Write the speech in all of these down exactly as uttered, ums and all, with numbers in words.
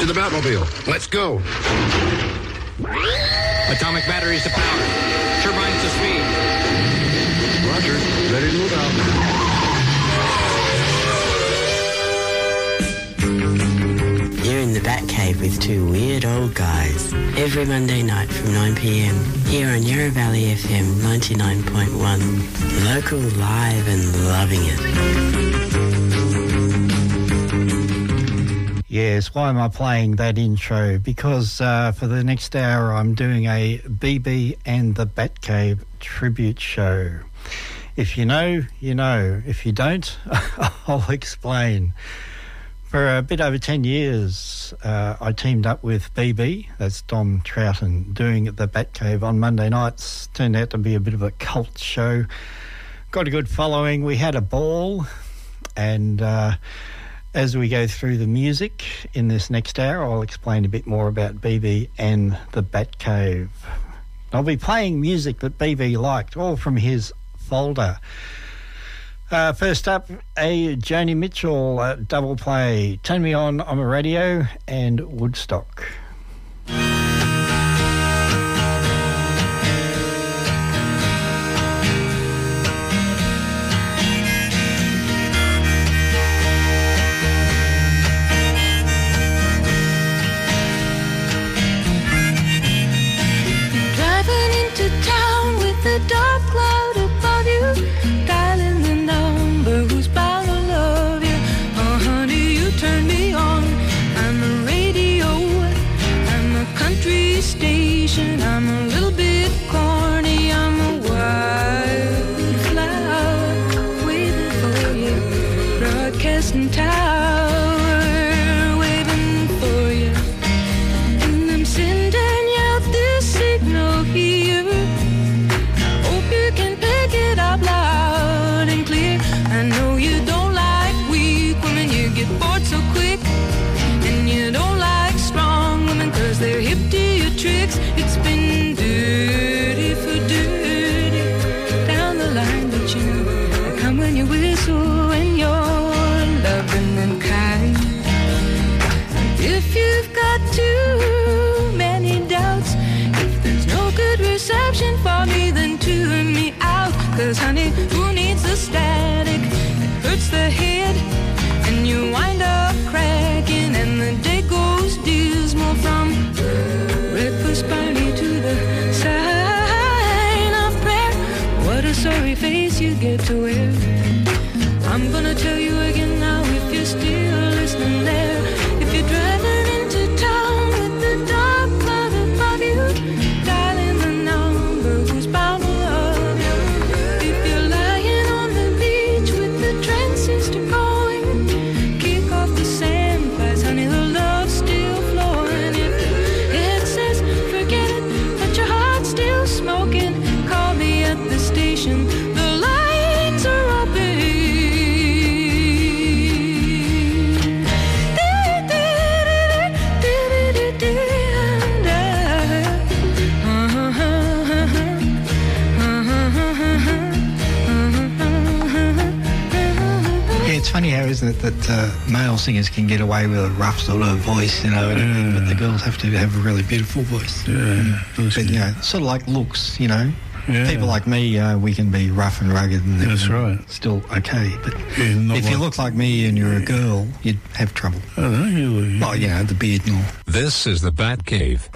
To the Batmobile. Let's go. Atomic batteries to power. Turbines to speed. Roger. Ready to move out. You're in the Batcave with two weird old guys. Every Monday night from nine p.m. here on Yarra Valley F M ninety-nine point one. Local, live and loving it. Yes, why am I playing that intro? Because uh, for the next hour I'm doing a B B and the Batcave tribute show. If you know, you know. If you don't, I'll explain. For a bit over ten years, uh, I teamed up with B B, that's Dom Troughton, doing the Batcave on Monday nights. Turned out to be a bit of a cult show. Got a good following. We had a ball. And uh, as we go through the music in this next hour, I'll explain a bit more about B B and the Batcave. I'll be playing music that B B liked, all from his folder. Uh, first up, a Joni Mitchell uh, double play, Turn Me On on the Radio, and Woodstock. Driving into town with a dark cloud above you, dialing the number who's bound to love you. Oh honey, you turn me on. I'm a radio, I'm a country station, I'm a little bit corny, I'm a wildflower waiting for you, broadcasting tower waving for you, and I'm sending out this signal here. Hope you can pick it up loud and clear. I know you don't like weak women, you get bored so quick, and you don't like strong women cause they're hip to your tricks. It's been dirty for dirty down the line, but you know I come when you whistle and you're loving and kind. If you've got too many doubts, if there's no good reception for me, then tune me out. Cause honey, who needs the static? It hurts the head and you wind up cracking, and the day goes dismal from breakfast party to the sign of prayer. What a sorry face you get to wear. I'm gonna tell you again now if you're still listening there. If you're driving into town with the dark cloud above you, dialing the number who's bound to love you. If you're lying on the beach with the transistor going, kick off the sandflies, honey, the love's still flowing. If the head says forget it, but your heart's still smoking, call me at the station, the lines are open. It's funny how, isn't it, that uh, male singers can get away with a rough sort of voice, you know, and, but the girls have to have a really beautiful voice. Yeah. But, you know, sort of like looks, you know. Yeah. People like me, uh, we can be rough and rugged and That's right. still okay. But Yeah, not if you like- look like me and you're a girl, you'd have trouble. Oh, no, you, Well, you know, the beard and all. This is the Batcave.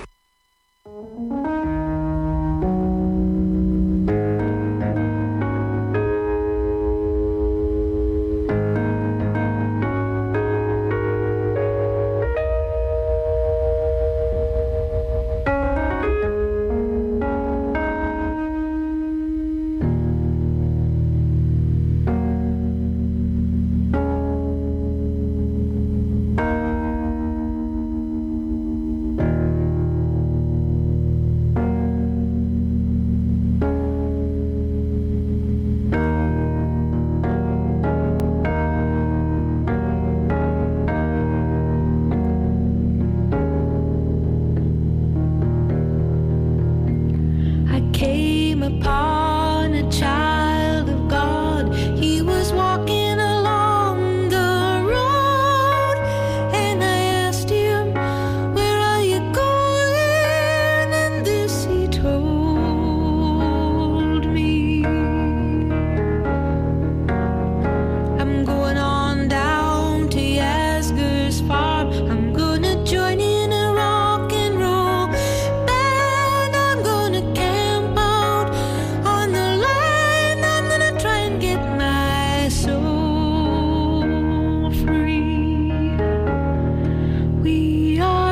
We are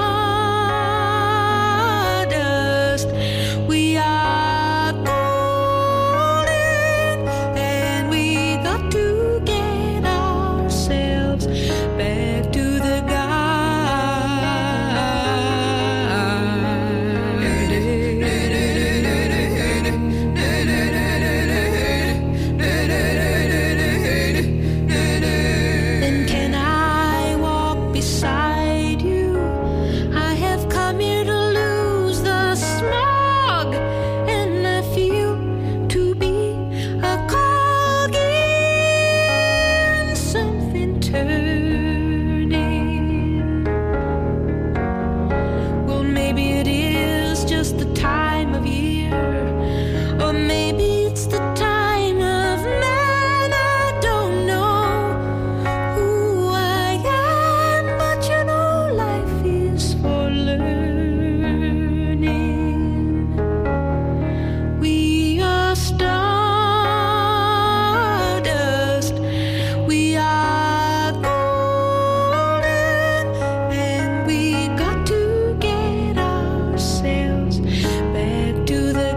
stardust. We are golden, and we got to get ourselves back to the Then can I walk beside you? I have come here to lose the smog, and I feel to be a cog in something turning. Well, maybe it is just the time of year, or maybe it's the time of man. I don't know who I am, but you know life is for learning. We are stardust. We are golden, and we got to get ourselves back to the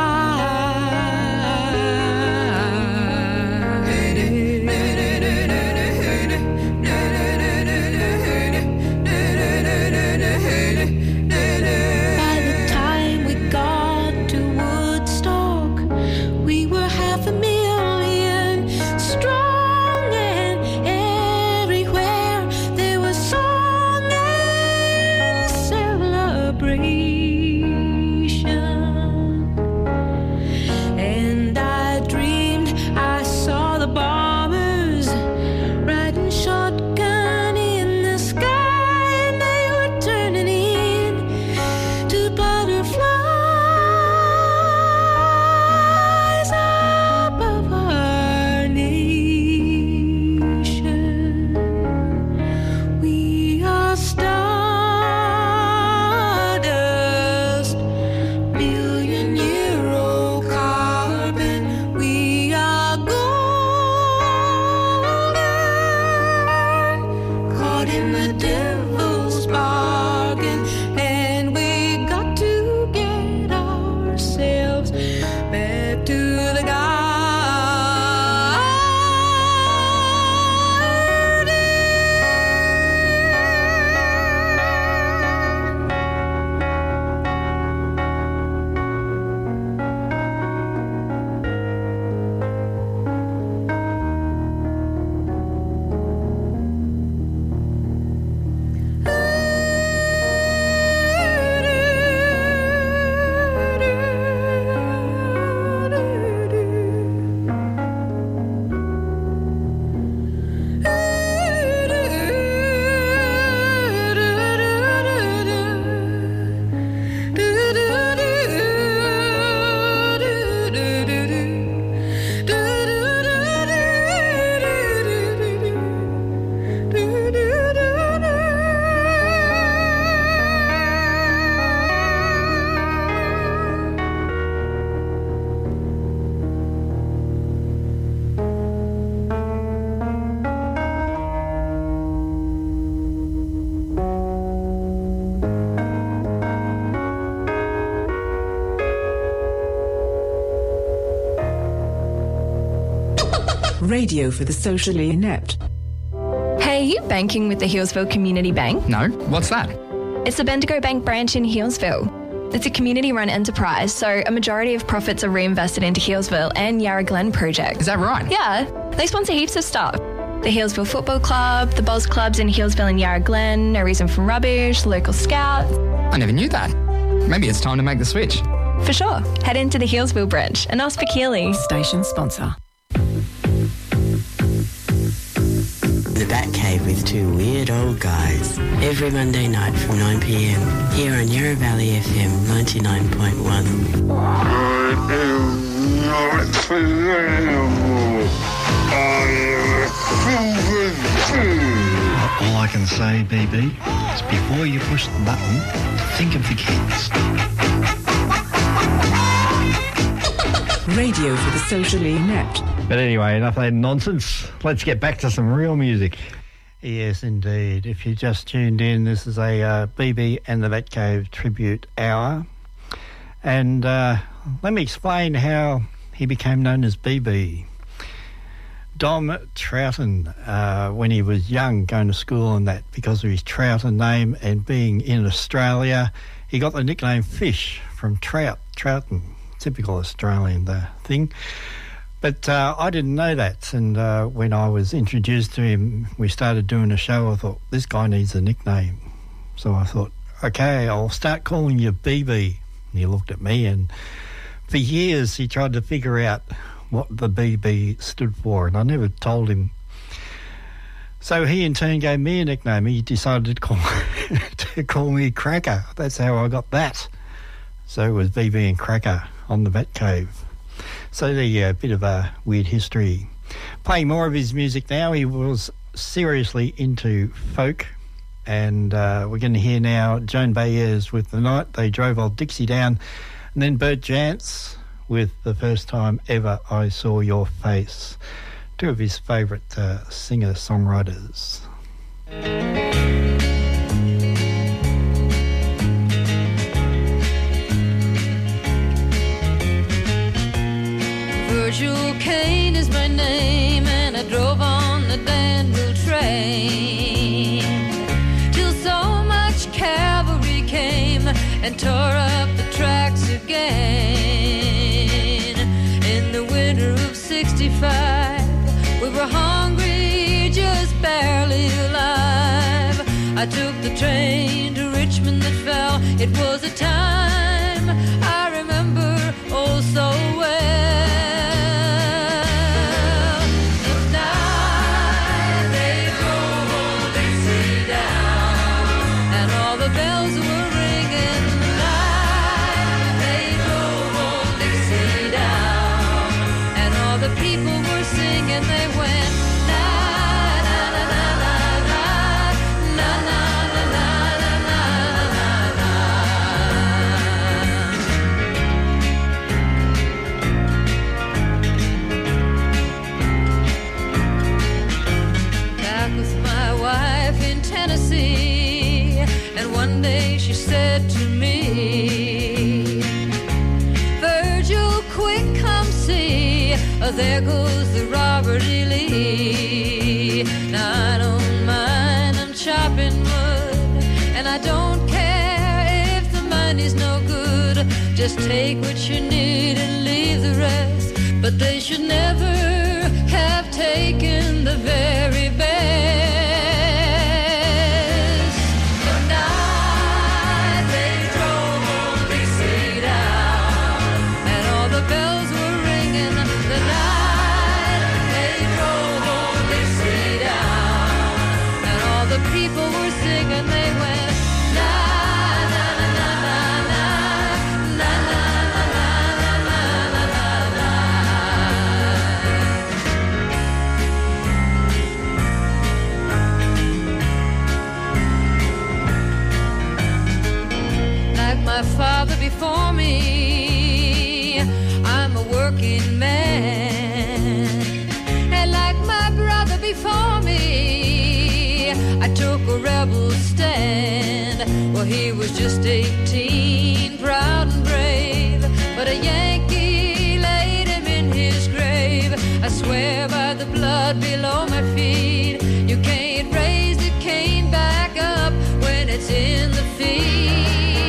By the time we got to Woodstock, we were half a million strong, and everywhere there was song and celebration. And I dreamed I saw the bombers riding shotgun in the sky, and they were turning in to butterflies above our nation. We are stardust, billion year old carbon. We are golden, caught in the devil's bargain, and we got to get ourselves back to the Radio for the socially inept. Hey, are you banking with the Healesville Community Bank? No? What's that? It's the Bendigo Bank branch in Healesville. It's a community-run enterprise, so a majority of profits are reinvested into Healesville and Yarra Glen projects. Is that right? Yeah, they sponsor heaps of stuff. The Healesville Football Club, the Boz Clubs in Healesville and Yarra Glen, No Reason for Rubbish, local scouts. I never knew that. Maybe it's time to make the switch. For sure. Head into the Healesville branch and ask for Keely. Station sponsor. The Batcave with two weird old guys. Every Monday night from nine p.m. here on Yarra Valley F M ninety-nine point one. I am not available. I am All I can say, B B, is before you push the button, think of the kids. Radio for the socially inept. But anyway, enough of that nonsense. Let's get back to some real music. Yes, indeed. If you just tuned in, this is a uh, B B and the Batcave tribute hour. And uh, let me explain how he became known as B B. Dom Troughton, uh, when he was young, going to school and that, because of his Troughton name and being in Australia, he got the nickname Fish from Trout, Troughton, typical Australian uh, thing. But uh, I didn't know that, and uh, when I was introduced to him, we started doing a show, I thought, this guy needs a nickname. So I thought, okay, I'll start calling you B B. And he looked at me, and for years he tried to figure out what the B B stood for, and I never told him. So he in turn gave me a nickname. He decided to call, to call me Cracker. That's how I got that. So it was B B and Cracker on the Batcave. So there you go, a bit of a weird history. Playing more of his music now. He was seriously into folk, and uh, we're going to hear now Joan Baez with The Night They Drove Old Dixie Down, and then Bert Jantz with The First Time Ever I Saw Your Face. Two of his favourite uh, singer-songwriters. Virgil Kane is my name, and I drove on the Danville train till so much cavalry came and tore up the tracks again. In the winter of sixty-five, we were hungry, just barely alive. I took the train to Richmond that fell. It was a time I remember oh so well. She said to me, Virgil, quick, come see, oh, there goes the Robert E. Lee. Now I don't mind, I'm chopping wood, and I don't care if the money's no good. Just take what you need and leave the rest. But they should never have taken the very best. People were singing, they went na na na na na na na na na na na. Like my father before me, I'm a working man, and like my brother before me, I took a rebel stand. Well, he was just eighteen, proud and brave, but a Yankee laid him in his grave. I swear by the blood below my feet, you can't raise the cane back up when it's in the feed.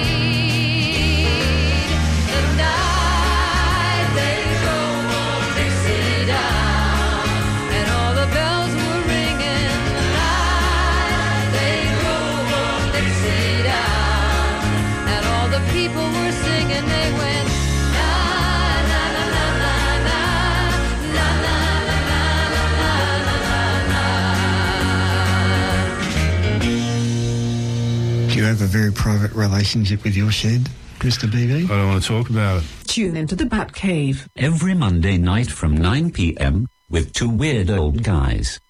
The night they drove old Dixie down, and all the bells were ringing. People were singing, they went na na na na na na na na na na na. Do you have a very private relationship with your shed, Mister B B? I don't want to talk about it. Tune into the Batcave every Monday night from nine p.m. with two weird old guys.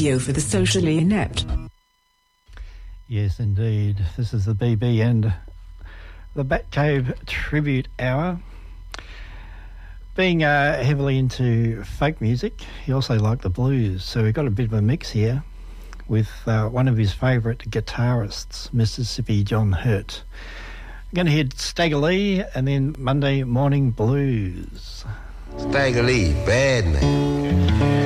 radio for the socially inept. Yes, indeed. This is the B B and the Batcave Tribute Hour. Being uh, heavily into folk music, he also liked the blues, so we've got a bit of a mix here with uh, one of his favourite guitarists, Mississippi John Hurt. I'm going to hear Stagger Lee and then Monday Morning Blues. Stagger Lee, bad man.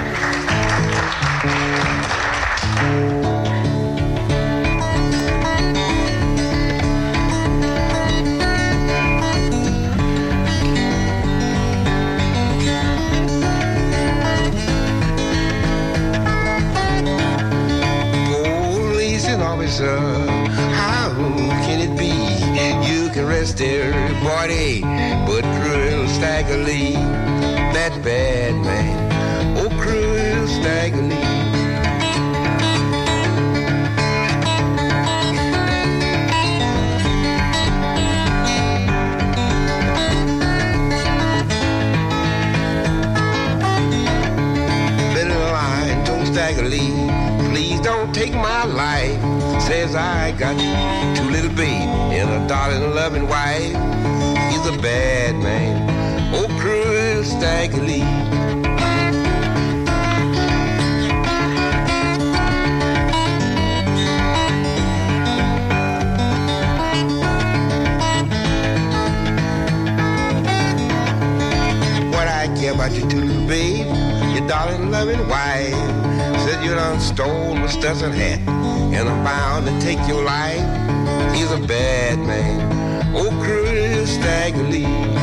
How can it be you can rest everybody but cruel Stagger Lee, that bad man, oh cruel Stagger Lee. Little line told Stagger Lee, please don't take my life. Says I got two little babies and a darling loving wife. He's a bad man, oh cruel Stagger Lee. What I care about your two little babies, your darling loving wife. Said you done stole my Stetson hat and I'm bound to take your life. He's a bad man, oh cruel Stagger Lee.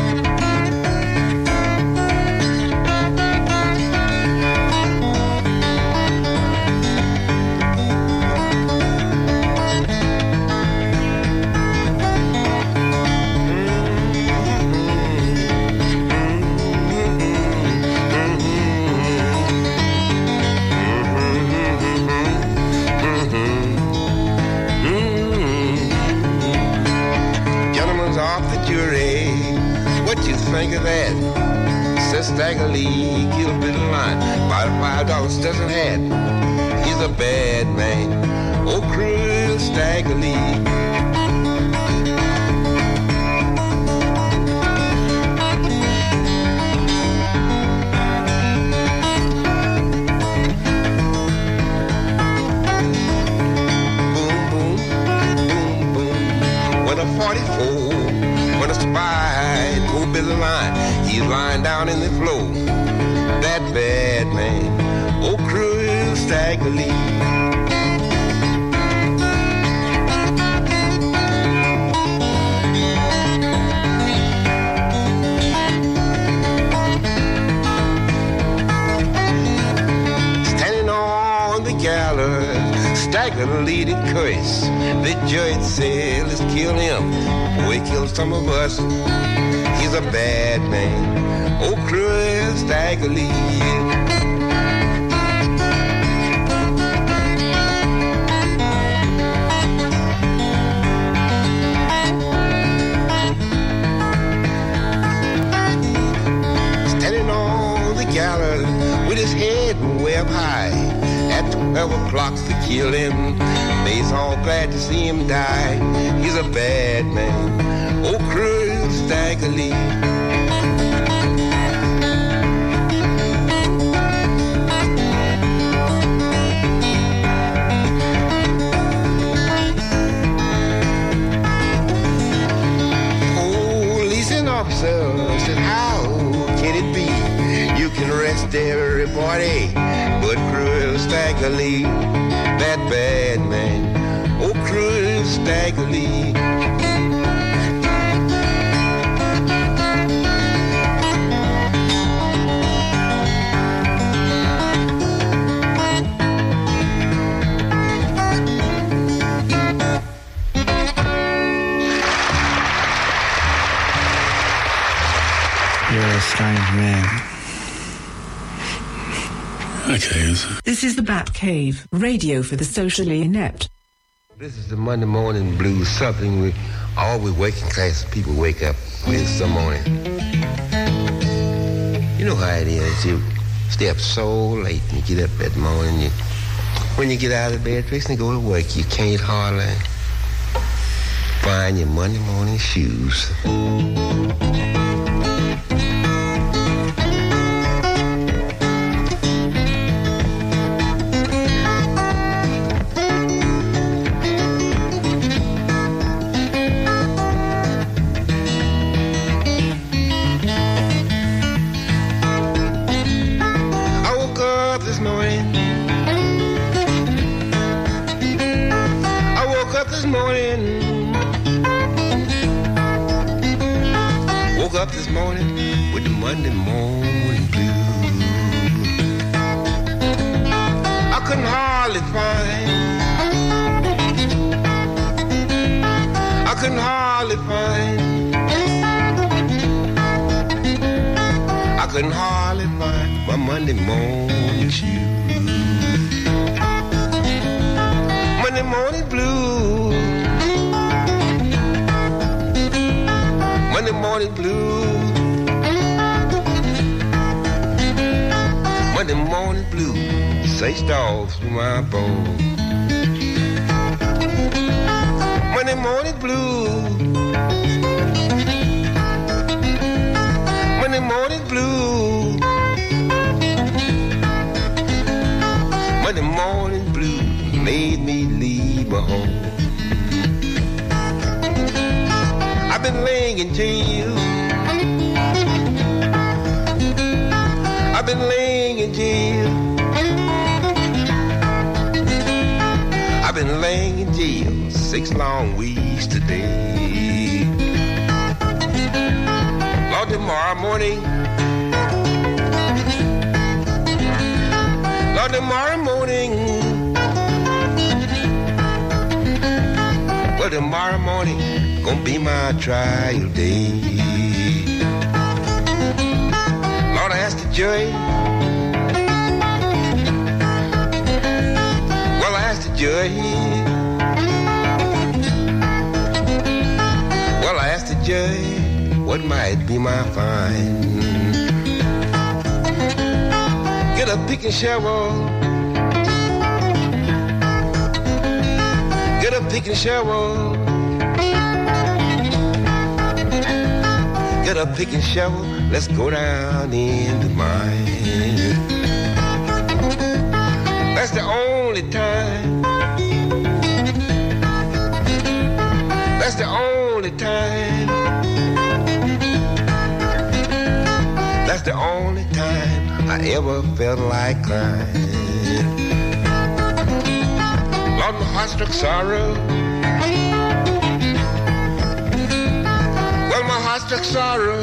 Think of that. Says Stagger Lee, killed a bit of line, about five dollars doesn't hat. He's a bad man, oh cruel Stagger Lee. Boom, boom, boom, boom. When a forty-four, when a spy. Billy line, he's lying down in the floor. That bad man, oh cruel Stagger Lee. Standing on the gallows, Stagger Lee did curse. The judge said, let's kill him, before he kills some of us. He's a bad man, oh cruel Stagger Lee. Standing on the gallows with his head way up high. At twelve o'clock they killed him. They's all glad to see him die. He's a bad man, oh cruel Stagger Lee. Policing officer said, how can it be you can arrest everybody but cruel Stagger Lee, that bad man, oh cruel Stagger Lee. You're a strange man. Okay. This is the Batcave, radio for the socially inept. This is the Monday Morning Blues, something we all we working class people wake up with some morning. You know how it is. You stay up so late and you get up that morning. You, when you get out of bed, fixing to go to work, you can't hardly find your Monday morning shoes. Up this morning with the Monday morning blues. I couldn't hardly find I couldn't hardly find I couldn't hardly find my Monday morning shoes. Monday morning blues. Monday morning blues. Monday morning blues. Say stars through my bones. Monday morning blues. Monday morning blues. Monday morning blues made me leave my home. I've been laying in jail. I've been laying in jail. I've been laying in jail six long weeks today. Lord, tomorrow morning, Lord, tomorrow morning, well, tomorrow morning gonna be my trial day. Lord, I asked the jury. Well, I asked the jury. Well, I asked the jury, what might be my fine? Get a pick and shovel. Get a pick and shovel. Get a pick and shovel, let's go down in the mine. That's the only time. That's the only time. That's the only time I ever felt like crying. Lord, my heart struck sorrow. Well, my heart struck sorrow.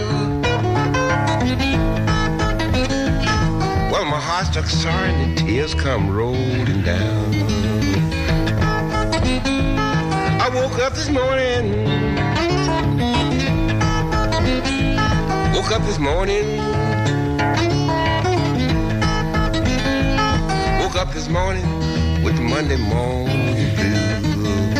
Well, my heart struck sorrow and the tears come rolling down. I woke up this morning. Woke up this morning. Woke up this morning with the Monday morning blues.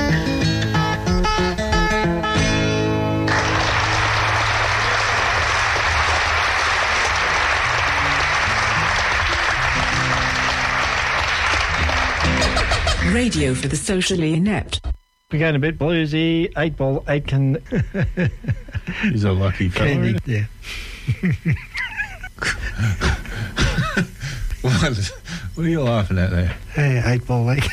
Radio for the socially inept. We're going a bit bluesy. Eight Ball Aitken. He's a lucky fella. Yeah. what, what are you laughing at there? Hey, Eight Ball Aitken.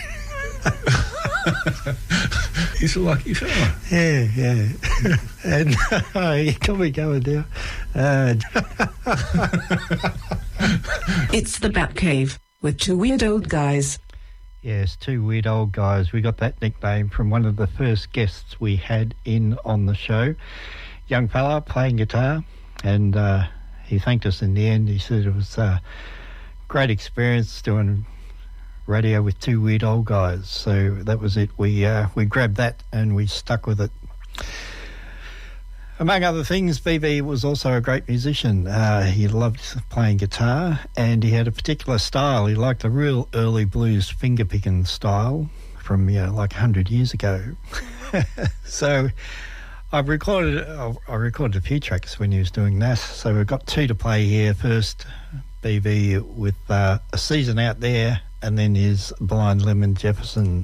He's a lucky fella. Yeah, yeah. And uh, you got me going now. Uh, it's the Batcave with two weird old guys. Yes, two weird old guys. We got that nickname from one of the first guests we had in on the show. Young fella playing guitar, and uh, he thanked us in the end. He said it was a great experience doing radio with two weird old guys. So that was it. We uh, we grabbed that and we stuck with it. Among other things, B B was also a great musician. Uh, he loved playing guitar, and he had a particular style. He liked a real early blues finger-picking style from, you know, like one hundred years ago. So I've recorded, I recorded a few tracks when he was doing that. So we've got two to play here. First, B B with uh, A Season Out There, and then his Blind Lemon Jefferson.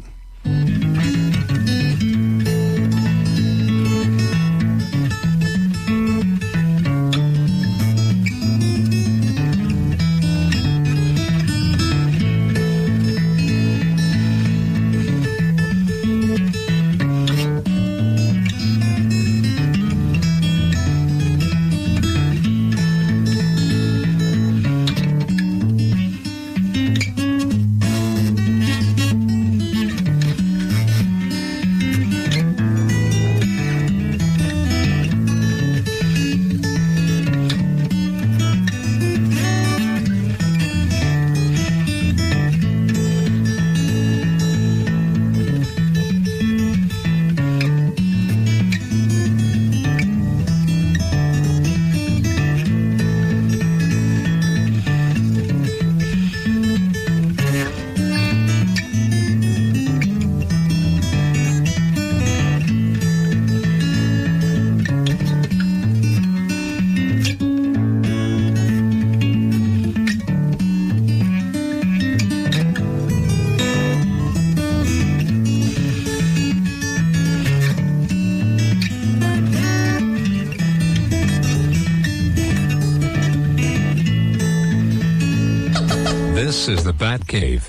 This is the Bat Cave.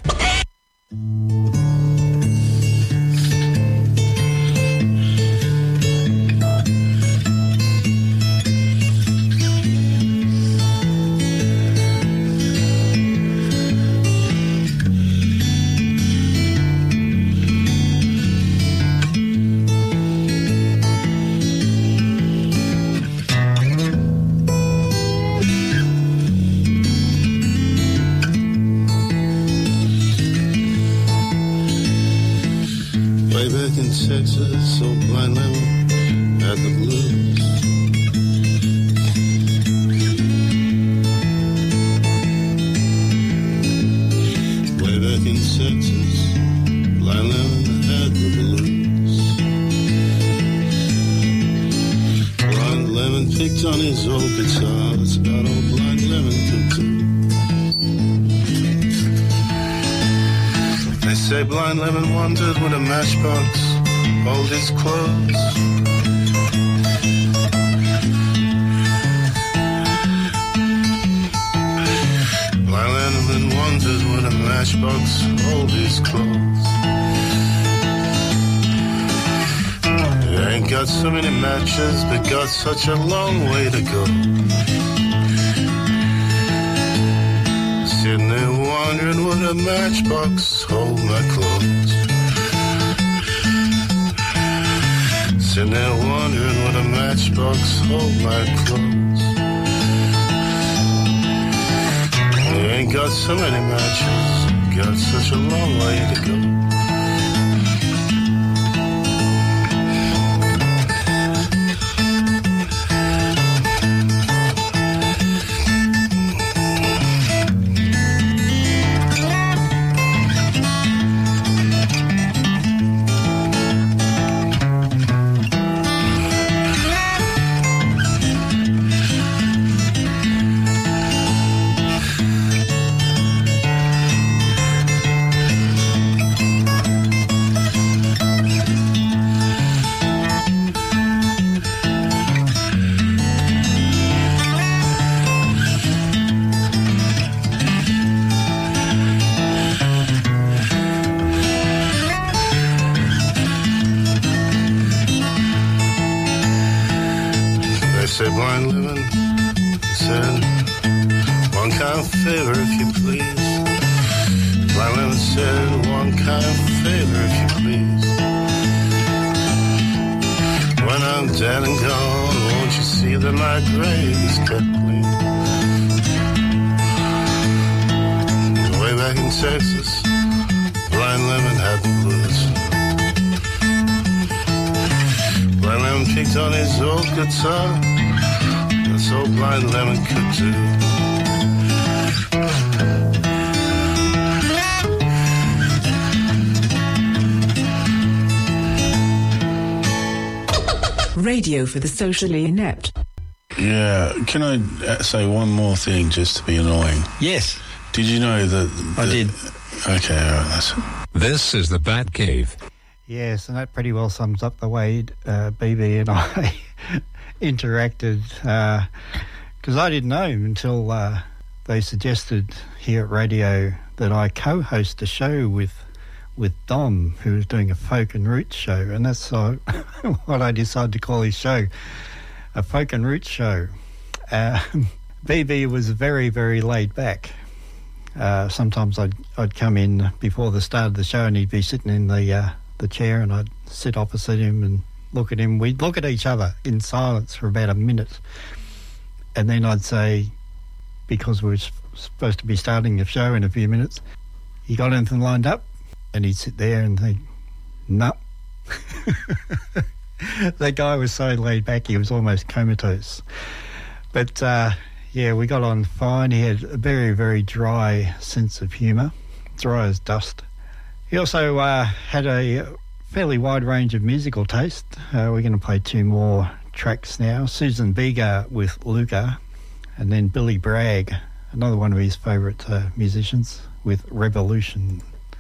Texas, so blind lemon had the blues. Way back in Texas, blind lemon had the blues. Blind lemon picked on his old guitar. That's about all blind lemon could do. They say blind lemon wandered with a matchbox, hold his clothes. Blind lemon wandered with a matchbox, hold his clothes. He ain't got so many matches, but got such a long way to go. Sitting there wondering, would a matchbox hold my clothes? Sitting there wondering, would a matchbox hold my clothes? They ain't got so many matches, got such a long way to go. Say blind lemon said, one kind of favor if you please. Blind lemon said, one kind of favor if you please. When I'm dead and gone, won't you see that my grave is kept clean? Way back in Texas, blind lemon had the blues. Blind lemon picked on his old guitar. That's all blind lemon could do. Radio for the socially inept. Yeah, can I uh, say one more thing just to be annoying? Yes. Did you know that... I that did. Okay, all right, that's... This is the Batcave. Yes, and that pretty well sums up the way uh, B B and I interacted, because uh, I didn't know until uh, they suggested here at radio that I co-host a show with with Dom, who was doing a folk and roots show, and that's uh, what I decided to call his show, a folk and roots show. Uh, B B was very, very laid back. Uh, sometimes I'd I'd come in before the start of the show, and he'd be sitting in the uh, the chair, and I'd sit opposite him and look at him. We'd look at each other in silence for about a minute, and then I'd say, because we were supposed to be starting the show in a few minutes, "You got anything lined up?" And he'd sit there and think, "No." That guy was so laid back, he was almost comatose. But uh, yeah, we got on fine. He had a very, very dry sense of humour, dry as dust. He also uh, had a fairly wide range of musical taste. Uh, we're going to play two more tracks now. Susan Vega with Luca, and then Billy Bragg, another one of his favourite uh, musicians, with Revolution.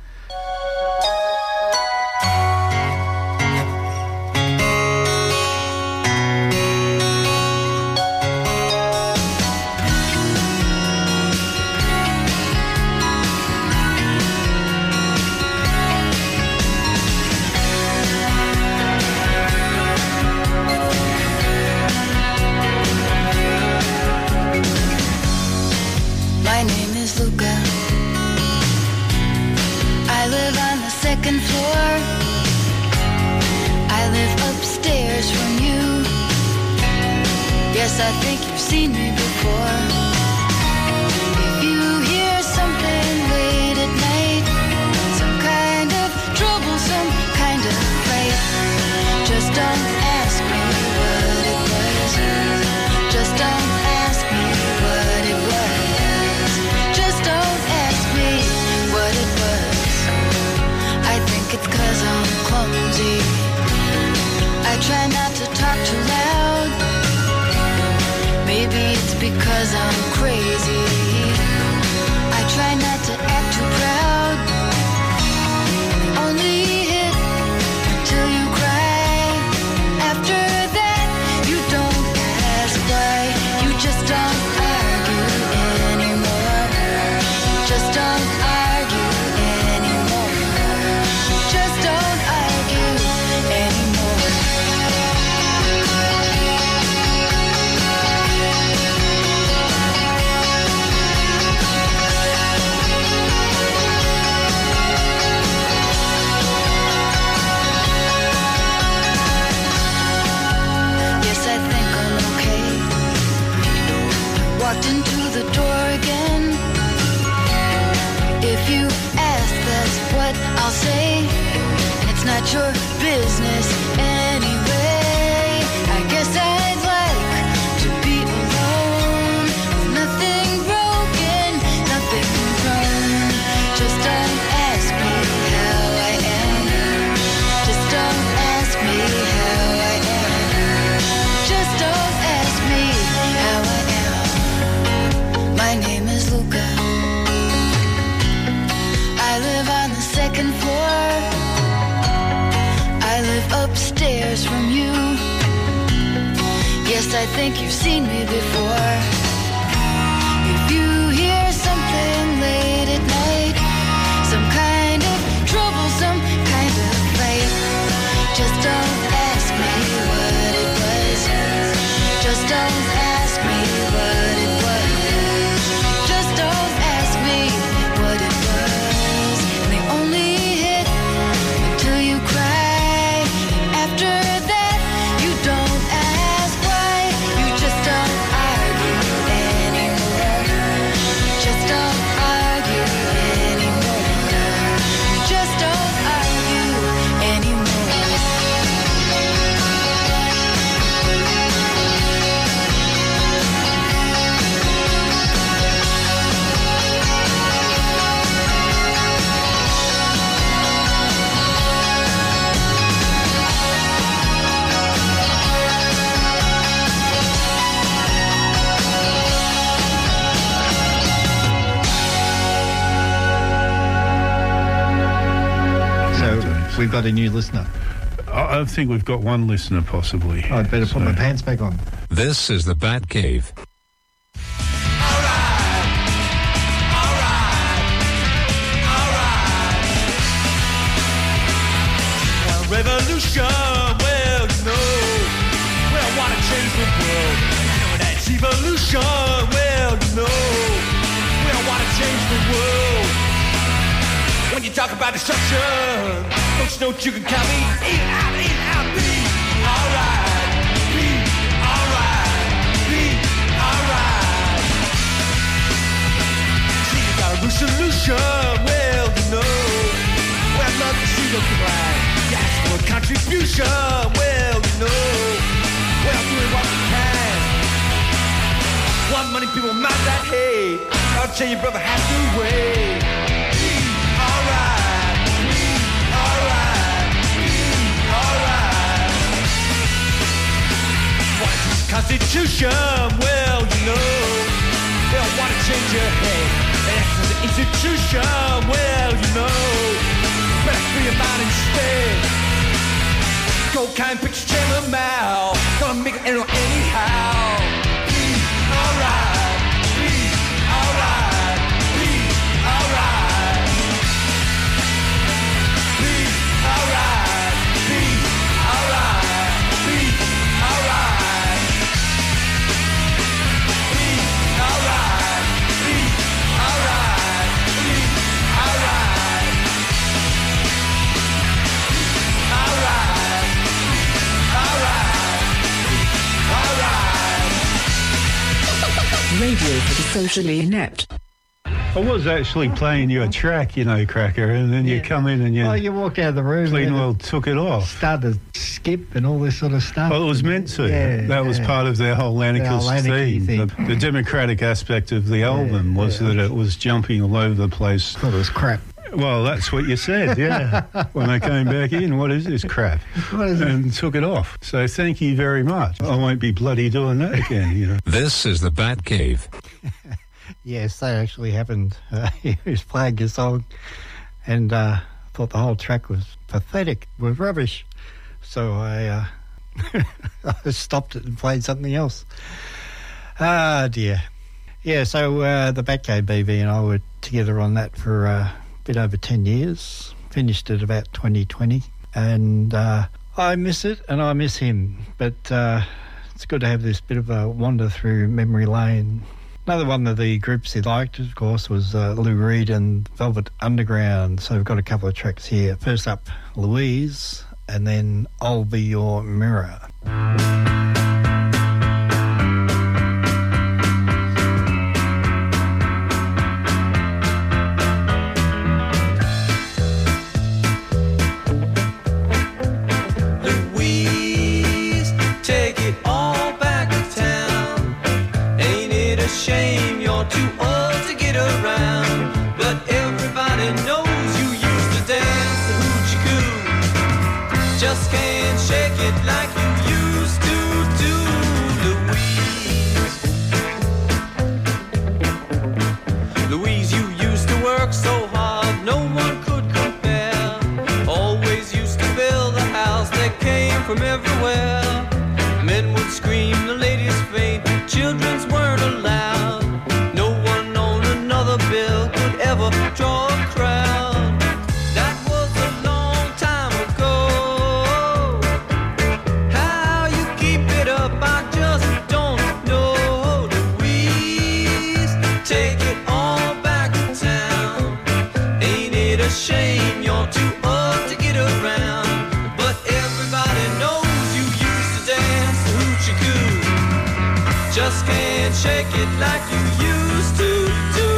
My name is Luca. I live on the second floor. I live upstairs from you. Yes, I think you've seen me before. If you hear something late at night, some kind of trouble, some kind of fight, just don't ask me what it was. Just don't ask me what it was. Just don't ask me what it was. I think it's 'cause I'm clumsy. I try not to talk too loud. Maybe it's because I'm crazy. I try not to act too proud. Only hit till you cry. After that, you don't ask why. You just don't argue anymore. Just don't argue anymore. Just don't argue anymore. Yes, I think I'm okay. Walked into the door again. If you ask, that's what I'll say. And it's not your business anyway. I guess I'd like to be alone. With nothing broken, nothing wrong. Just don't ask me how I am. Just don't ask me how I am. Just don't ask me how I am. My name is Luca. I live on the second floor. I live upstairs from you. Yes, I think you've seen me before. If you hear something late at night, some kind of trouble, some kind of fight, just don't ask me what it was. Just don't ask me what it was. Just don't ask me what it was. And they only hit until you cry. After that, you don't ask why. You just don't argue anymore. Just don't argue anymore. Just don't argue anymore. we've got a new listener? I, I think we've got one listener, possibly. I'd better So- put my pants back on. This is the Bat Cave. Revolution, well, you know, we don't want to change the world. You know that's evolution, well, you know, we don't want to change the world. When you talk about destruction, don't you know you can count me in, out, in, out, be alright, be alright, be alright. See, you got a new solution, well, you know, we have love to see the blind. Yes, for a contribution, well, you know, we're doing what we can. One money people mouth that hate. I'll tell you, brother, have to wait. Be alright, be alright, be alright. What's this Constitution? Well, you know, they don't want to change your head. That's the institution, well, you know. Better free your mind instead. Cocaine picture Chandler Mao. Gonna make it anyhow. Be alright. Be alright. Be alright. Be alright. Be alright. Be alright. Be alright. Be alright. Be alright. Radio for the socially inept. I was actually playing you a track, you know, Cracker, and then you come in and you... Oh, you walk out of the room. Clean and well took it off. Started to skip and all this sort of stuff. Well, it was meant to. Yeah, that was yeah. part of their whole anarchist Their anarchy theme. thing. The, the democratic aspect of the album was yeah. that it was jumping all over the place. Thought it was crap. Well, that's what you said, yeah. When I came back in, what is this crap? What is it? And took it off. So thank you very much. I won't be bloody doing that again, you know. This is the Bat Cave. Yes, that actually happened. Uh, he was playing a song and uh, thought the whole track was pathetic, was rubbish. So I, uh, I stopped it and played something else. Ah, dear. Yeah, so uh, the Batcave B B and I were together on that for uh, a bit over ten years. Finished it about twenty twenty. And uh, I miss it and I miss him. But uh, it's good to have this bit of a wander through memory lane. Another one of the groups he liked, of course, was uh, Lou Reed and Velvet Underground. So we've got a couple of tracks here. First up, Louise, and then I'll Be Your Mirror. Louise, take it all back to town. Ain't it a shame you're too old to get around? But everybody knows you used to dance the hoochie coo. Just can't shake it like you used to do, Louise. Louise, you used to work so hard, no one could compare. Always used to build a house that came from everywhere. Men would scream, the ladies faint, children's weren't allowed. No one on another bill could ever draw a crowd. That was a long time ago. How you keep it up, I just don't know. Louise, take it all back to town. Ain't it a shame you're too old to get around? But everybody knows you used to dance the hoochie coo. Just can't shake it like you used to do.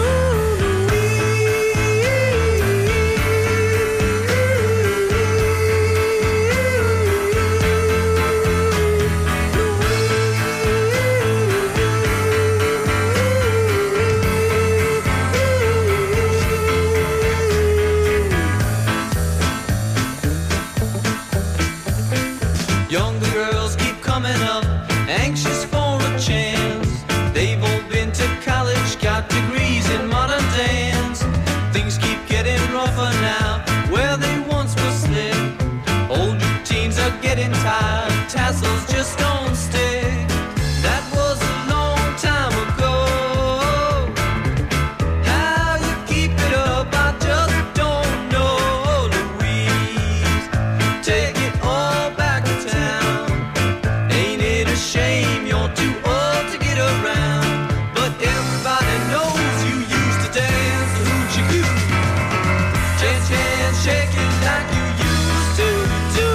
Younger girls keep coming up, anxious for a chance. They've all been to college, got degrees in modern dance. Things keep getting rougher now, where they once were slick. are getting tired, tassels just don't stick. That was a long time ago. How you keep it up, I just don't know, Louise. Take it all back to town. Ain't it a shame you're too old to get around? But everybody knows you used to dance the hoochie coo. Chan chan shaking like you used to do.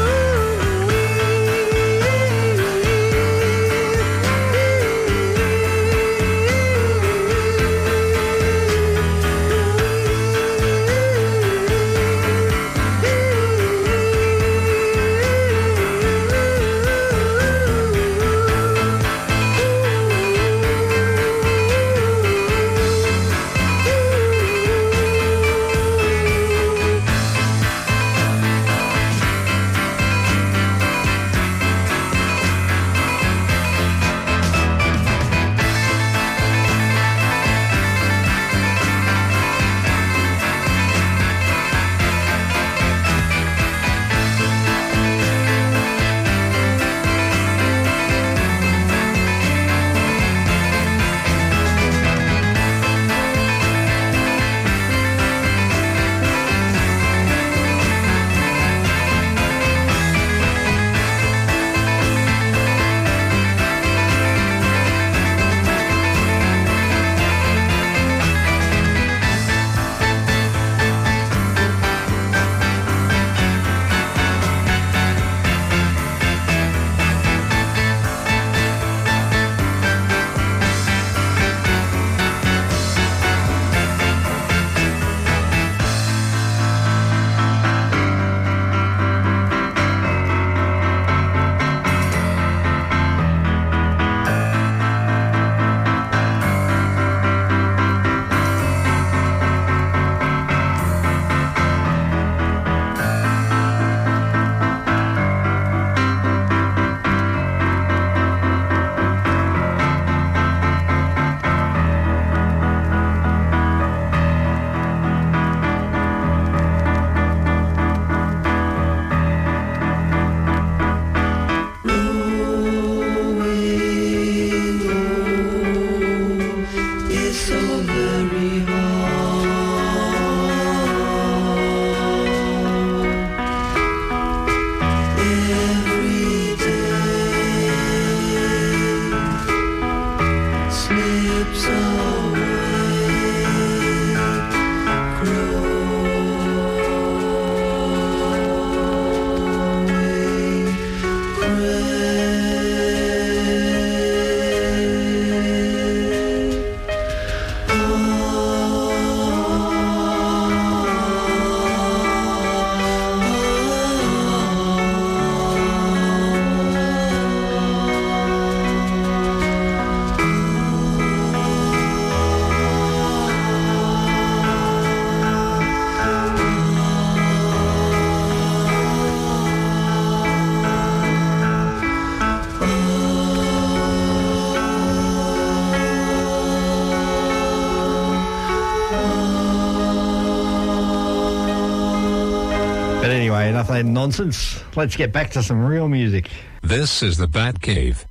But anyway, enough of that nonsense. Let's get back to some real music. This is the Bat Cave.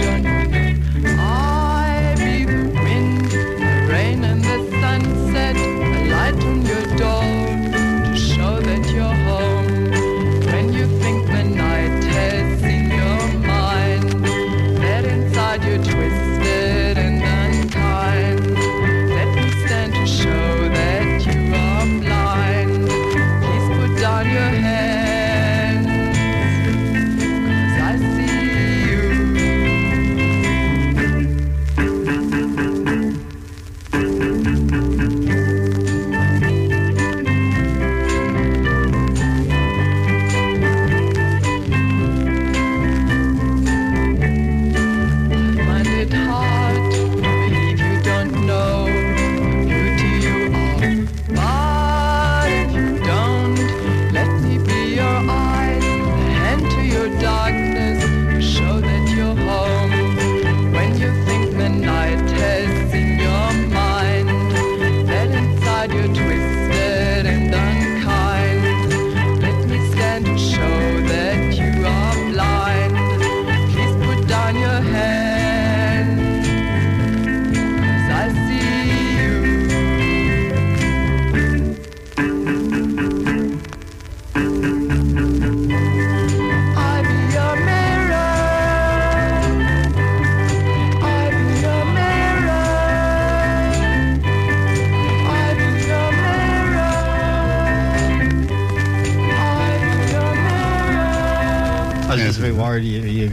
I be the wind, the rain and the sunset.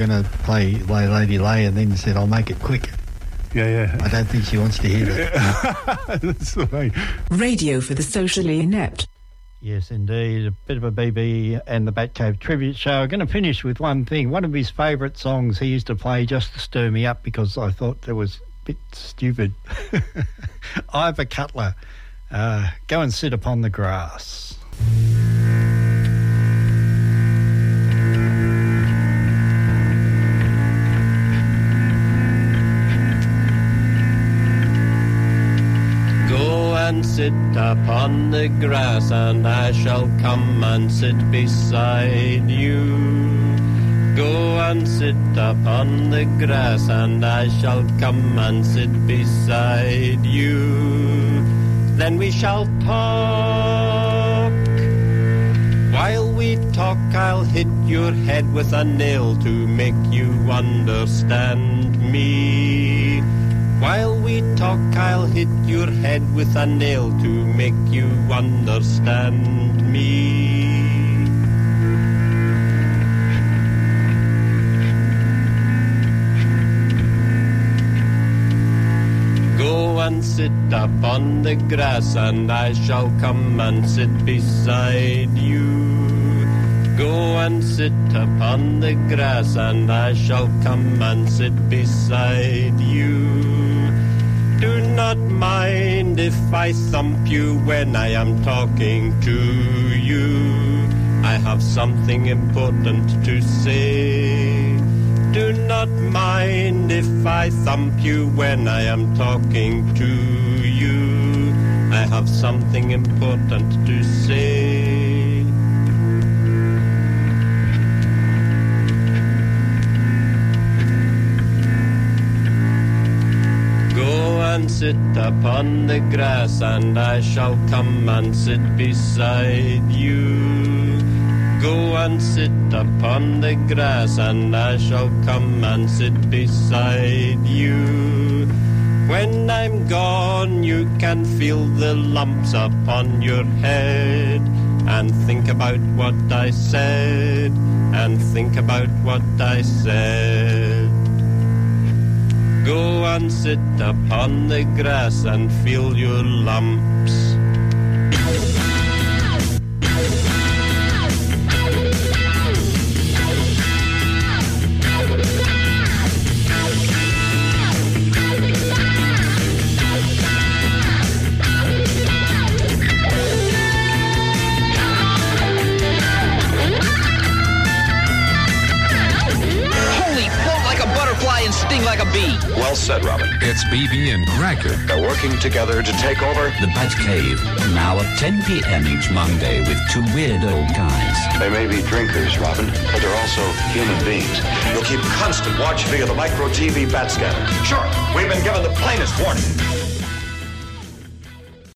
going to play Lay Lady Lay, and then he said, I'll make it quick. Yeah, yeah. I don't think she wants to hear that. That's the way. Radio for the socially inept. Yes, indeed. A bit of a B B and the Batcave tribute show. I'm going to finish with one thing. One of his favourite songs he used to play just to stir me up because I thought it was a bit stupid. Ivor Cutler, uh, Go and Sit Upon the Grass. And sit upon the grass, and I shall come and sit beside you. Go and sit upon the grass, and I shall come and sit beside you. Then we shall talk. While we talk, I'll hit your head with a nail to make you understand me. While we talk, I'll hit your head with a nail to make you understand me. Go and sit upon the grass, and I shall come and sit beside you. Go and sit upon the grass, and I shall come and sit beside you. Do not mind if I thump you when I am talking to you. I have something important to say. Do not mind if I thump you when I am talking to you. I have something important to say. And sit upon the grass, and I shall come and sit beside you. Go and sit upon the grass, and I shall come and sit beside you. When I'm gone, you can feel the lumps upon your head, and think about what I said, and think about what I said. Go and sit upon the grass and feel your lumps. And sting like a bee. Well said, Robin. It's B B and Cracker. They're working together to take over The Batcave, now at ten p.m. each Monday with two weird old guys. They may be drinkers, Robin, but they're also human beings. You'll keep constant watch via the micro T V bat scanner. Sure. We've been given the plainest warning.